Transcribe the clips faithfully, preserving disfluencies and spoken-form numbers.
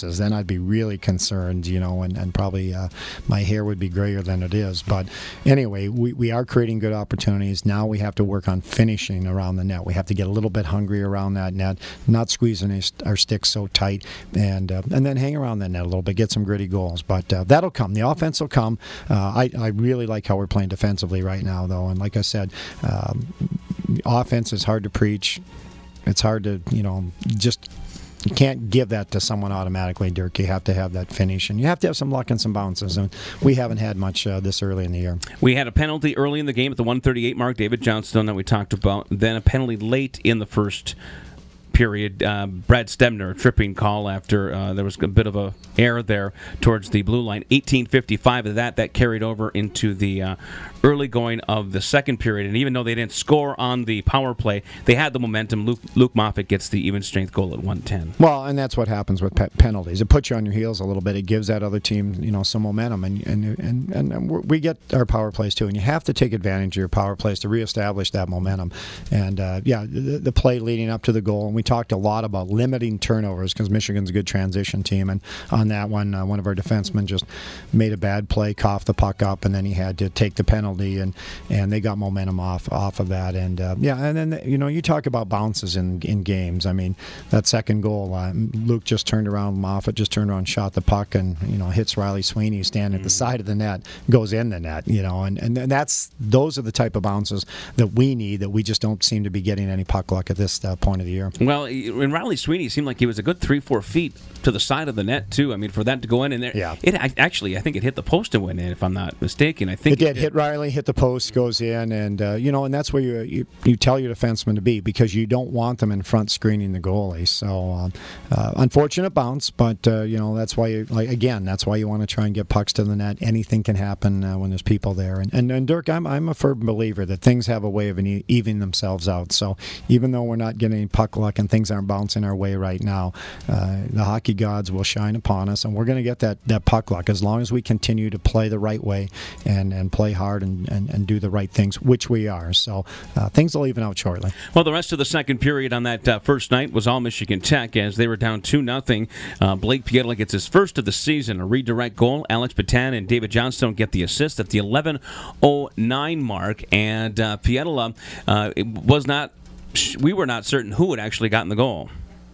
bounces, then I'd be really concerned, you know, and, and probably uh, my hair would be grayer than it is. But anyway, we, we are creating good opportunities. Now we have to work on finishing around the net. We have to get a little bit hungry around that net, not squeezing our sticks so tight, and uh, and then hang around that net a little bit, get some gritty goals. But uh, that'll come. The offense will come. Uh, I, I really like how we're playing defensively right now, though. And like I said, um, offense is hard to preach. It's hard to, you know, just you can't give that to someone automatically, Dirk. You have to have that finish, and you have to have some luck and some bounces, and we haven't had much uh, this early in the year. We had a penalty early in the game at the one thirty-eight mark, David Johnstone, that we talked about, then a penalty late in the first period. Uh, Brad Stebner, a tripping call after uh, there was a bit of a error there towards the blue line. eighteen fifty-five of that, that carried over into the uh, early going of the second period. And even though they didn't score on the power play, they had the momentum. Luke, Luke Moffat gets the even strength goal at one ten. Well, and that's what happens with pe- penalties. It puts you on your heels a little bit. It gives that other team, you know, some momentum. And and, and, and we get our power plays too. And you have to take advantage of your power plays to reestablish that momentum. And, uh, yeah, the, the play leading up to the goal. And we talked a lot about limiting turnovers because Michigan's a good transition team. And on that one, uh, one of our defensemen just made a bad play, coughed the puck up, and then he had to take the penalty, and, and they got momentum off off of that. And uh, yeah, and then you know you talk about bounces in, in games. I mean, that second goal, uh, Luke just turned around, Moffat just turned around, shot the puck, and you know hits Riley Sweeney standing at the side of the net, goes in the net. You know, and and that's those are the type of bounces that we need that we just don't seem to be getting any puck luck at this uh, point of the year. Well, when Riley Sweeney seemed like he was a good three, four feet to the side of the net too. I mean, for that to go in and there, yeah. It actually, I think it hit the post and went in. If I'm not mistaken, I think it, it did hit Riley, hit the post, goes in, and uh, you know, and that's where you, you you tell your defenseman to be because you don't want them in front screening the goalie. So, um, uh, unfortunate bounce, but uh, you know that's why you like again that's why you want to try and get pucks to the net. Anything can happen uh, when there's people there, and, and and Dirk, I'm I'm a firm believer that things have a way of evening themselves out. So even though we're not getting puck luck and things aren't bouncing our way right now, uh, the hockey gods will shine upon us, and we're going to get that, that puck luck as long as we continue to play the right way and, and play hard and, and, and do the right things, which we are. So uh, things will even out shortly. Well, the rest of the second period on that uh, first night was all Michigan Tech as they were down two nothing. Uh, Blake Pietila gets his first of the season, a redirect goal. Alex Patan and David Johnstone get the assist at the eleven oh nine mark, and uh, Pietila uh, it was not we were not certain who had actually gotten the goal.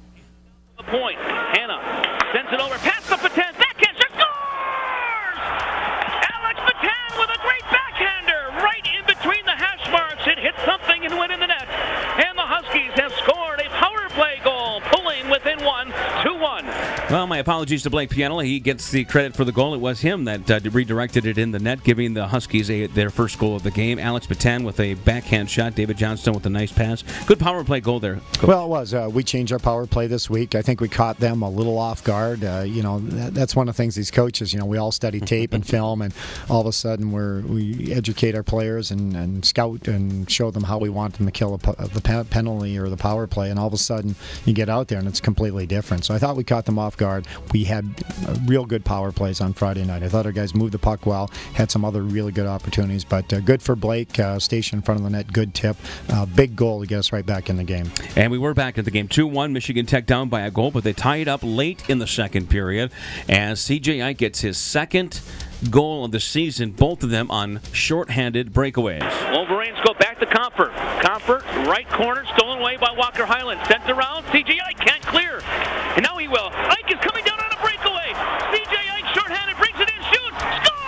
The point. Hannah sends it over past the Patan. Backhand scores! Alex Patan with a great backhander right in between the hash marks. It hit something and went in the net. And the Huskies have scored a power play goal, pulling within one, two one. Well, my apologies to Blake Pietila. He gets the credit for the goal. It was him that uh, redirected it in the net, giving the Huskies a, their first goal of the game. Alex Patan with a backhand shot. David Johnstone with a nice pass. Good power play goal there. Coach. Well, it was. Uh, we changed our power play this week. I think we caught them a little off guard. Uh, you know, that, that's one of the things these coaches, you know, we all study tape and film, and all of a sudden we're, we educate our players and, and scout and show them how we want them to kill a, the penalty or the power play, and all of a sudden you get out there and it's completely different. So I thought we caught them off guard. We had uh, real good power plays on Friday night. I thought our guys moved the puck well, had some other really good opportunities, but uh, good for Blake, uh, stationed in front of the net, good tip, uh, big goal to get us right back in the game. And we were back in the game. two one, Michigan Tech down by a goal, but they tied up late in the second period as C J Ike gets his second goal of the season, both of them on shorthanded breakaways. Wolverines go back to Comfort. Comfort, right corner, stolen away by Walker Highland. Sent around, C J Ike can't clear. And now he will. Ike is coming down on a breakaway. C J Ike shorthanded, brings it in, shoots,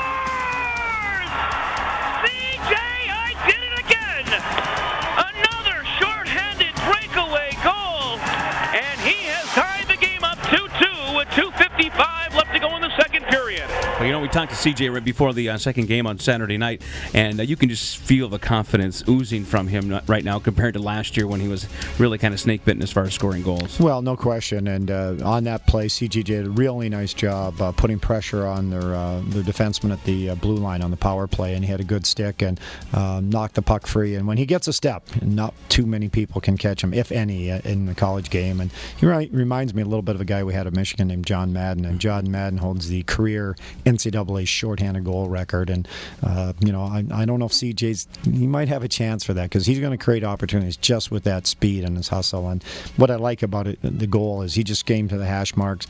scores! C J Ike did it again! Another shorthanded breakaway goal, and he has tied the game up two two with two fifty-five left to go in the second period. Well, you know, we talked to C J right before the uh, second game on Saturday night, and uh, you can just feel the confidence oozing from him right now compared to last year when he was really kind of snake-bitten as far as scoring goals. Well, no question, and uh, on that play, C J did a really nice job uh, putting pressure on their uh, their defenseman at the uh, blue line on the power play, and he had a good stick and uh, knocked the puck free. And when he gets a step, not too many people can catch him, if any, uh, in the college game. And he re- reminds me a little bit of a guy we had at Michigan named John Madden, and John Madden holds the career N C double A shorthanded goal record, and uh, you know I, I don't know if C J's he might have a chance for that because he's going to create opportunities just with that speed and his hustle. And what I like about it, the goal is he just came to the hash marks,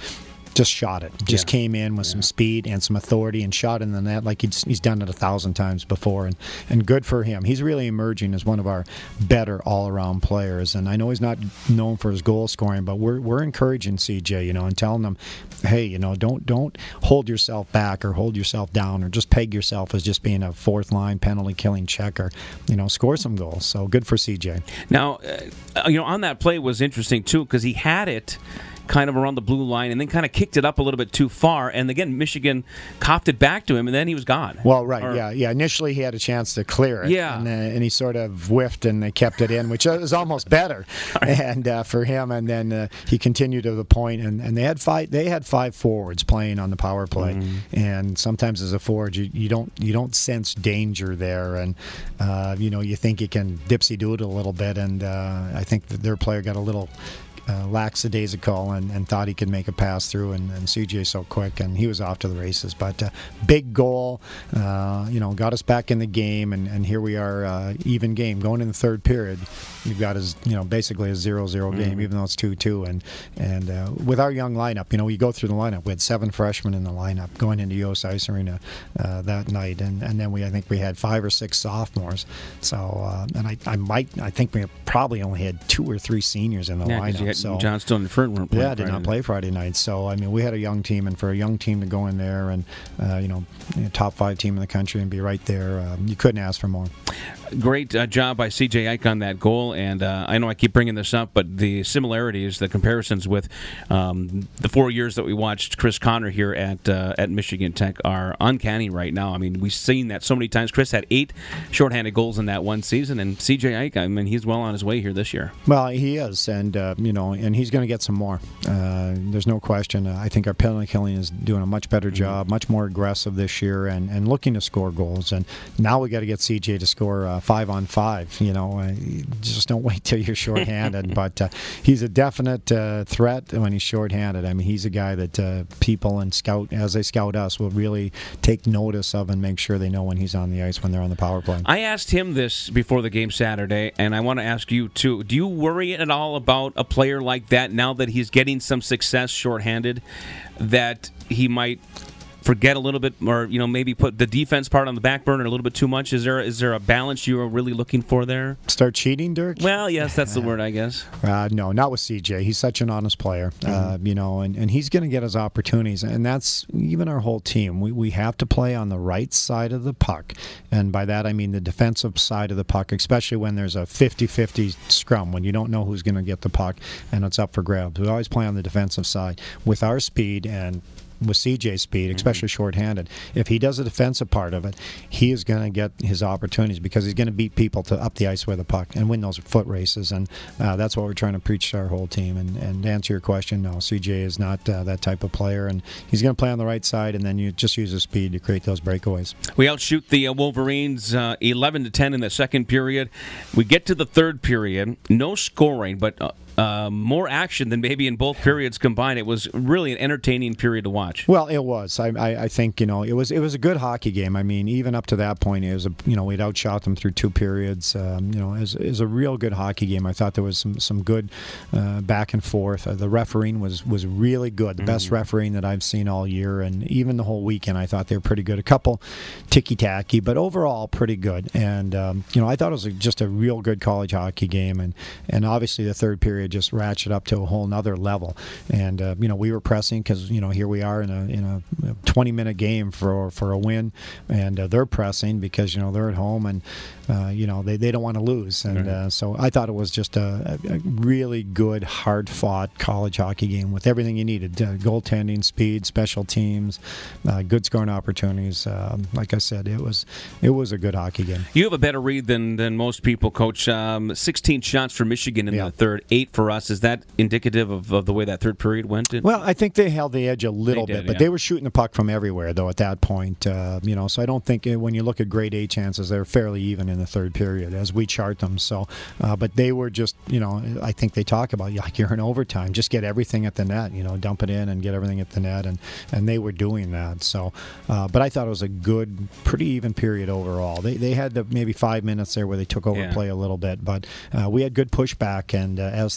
just shot it. Just Yeah. came in with Yeah. some speed and some authority and shot in the net like he's, he's done it a thousand times before. And, and good for him. He's really emerging as one of our better all-around players. And I know he's not known for his goal scoring, but we're we're encouraging C J, you know, and telling him, hey, you know, don't don't hold yourself back or hold yourself down or just peg yourself as just being a fourth line penalty killing checker. You know, score some goals. So good for C J. Now, uh, you know, on that play was interesting too because he had it kind of around the blue line and then kind of kicked it up a little bit too far. And again, Michigan coughed it back to him, and then he was gone. Well, right, Or- yeah, yeah. Initially, he had a chance to clear it, Yeah. and, uh, and he sort of whiffed, and they kept it in, which is almost better, and uh, for him. And then uh, he continued to the point, and, and they had five. They had five forwards playing on the power play, Mm-hmm. and sometimes as a forward, you, you don't you don't sense danger there, and uh, you know you think you can dipsy do it a little bit, and uh, I think that their player got a little. Uh, lackadaisical and, and thought he could make a pass through, and, and C J so quick, and he was off to the races. But uh, big goal, uh, you know, got us back in the game, and, and here we are, uh, even game going in the third period. You've got as you know basically a zero zero game, Mm-hmm. even though it's two two, and and uh, with our young lineup, you know, we go through the lineup. We had seven freshmen in the lineup going into U S Ice Arena uh, that night, and, and then we I think we had five or six sophomores. So uh, and I, I might I think we probably only had two or three seniors in the Yeah, 'cause lineup. you had so Johnstone and Fern weren't playing. yeah, did Friday not night. play Friday night. So I mean, we had a young team, and for a young team to go in there and uh, you know, top five team in the country and be right there, um, you couldn't ask for more. Great uh, job by C J Ike on that goal, and uh, I know I keep bringing this up, but the similarities, the comparisons with um, the four years that we watched Chris Connor here at uh, at Michigan Tech are uncanny right now. I mean, we've seen that so many times. Chris had eight shorthanded goals in that one season, and C J Ike, I mean, he's well on his way here this year. Well, he is, and uh, you know, and he's going to get some more. Uh, there's no question. Uh, I think our penalty killing is doing a much better job, much more aggressive this year, and, and looking to score goals. And now we got to get C J to score uh, five on five. You know, uh, you just don't wait till you're shorthanded. But uh, he's a definite uh, threat when he's shorthanded. I mean, he's a guy that uh, people and scout as they scout us will really take notice of and make sure they know when he's on the ice when they're on the power play. I asked him this before the game Saturday, and I want to ask you too. Do you worry at all about a player like that now that he's getting some success shorthanded, that he might forget a little bit, or you know, maybe put the defense part on the back burner a little bit too much? Is there is there a balance you are really looking for there? Start cheating, Dirk? Well, yes, that's the word, I guess. Uh, no, not with C J. He's such an honest player, uh, you know, and, and he's going to get his opportunities. And that's even our whole team. We, we have to play on the right side of the puck. And by that, I mean the defensive side of the puck, especially when there's a fifty-fifty scrum, when you don't know who's going to get the puck and it's up for grabs. We always play on the defensive side with our speed and with C J's speed, especially mm-hmm. shorthanded. If he does the defensive part of it, he is going to get his opportunities because he's going to beat people to up the ice with a puck and win those foot races. And uh, that's what we're trying to preach to our whole team. And, and to answer your question, no, C J is not uh, that type of player. And he's going to play on the right side, and then you just use his speed to create those breakaways. We outshoot the uh, Wolverines uh, eleven to ten in the second period. We get to the third period, no scoring, but uh, Uh, more action than maybe in both periods combined. It was really an entertaining period to watch. Well, it was. I, I, I think you know it was. It was a good hockey game. I mean, even up to that point, it was a you know we'd outshot them through two periods. Um, you know, it was, it was a real good hockey game. I thought there was some some good uh, back and forth. Uh, the refereeing was was really good. The mm-hmm. best refereeing that I've seen all year, and even the whole weekend. I thought they were pretty good. A couple ticky tacky, but overall pretty good. And um, you know, I thought it was a, just a real good college hockey game. And and obviously the third period just ratchet up to a whole nother level. And uh, you know, we were pressing because you know here we are in a in a twenty minute game for for a win, and uh, they're pressing because you know they're at home and uh, you know they, they don't want to lose. And right. uh, so I thought it was just a, a really good, hard fought college hockey game with everything you needed: uh, goaltending, speed, special teams, uh, good scoring opportunities. Um, like I said, it was it was a good hockey game. You have a better read than than most people, Coach. Um, sixteen shots for Michigan in yeah. the third, eight for us. Is that indicative of, of the way that third period went? Well, I think they held the edge a little They did, bit, but yeah. they were shooting the puck from everywhere, though, at that point. Uh, you know, so I don't think uh, when you look at grade A chances, they're fairly even in the third period as we chart them. So, uh, but they were just, you know, I think they talk about like you're in overtime, just get everything at the net, you know, dump it in and get everything at the net, and and they were doing that. So, uh, but I thought it was a good, pretty even period overall. They they had the maybe five minutes there where they took over Yeah. play a little bit, but uh, we had good pushback, and uh, as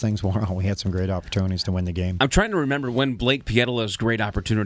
things wore on, we had some great opportunities to win the game. I'm trying to remember when Blake Pietola's great opportunity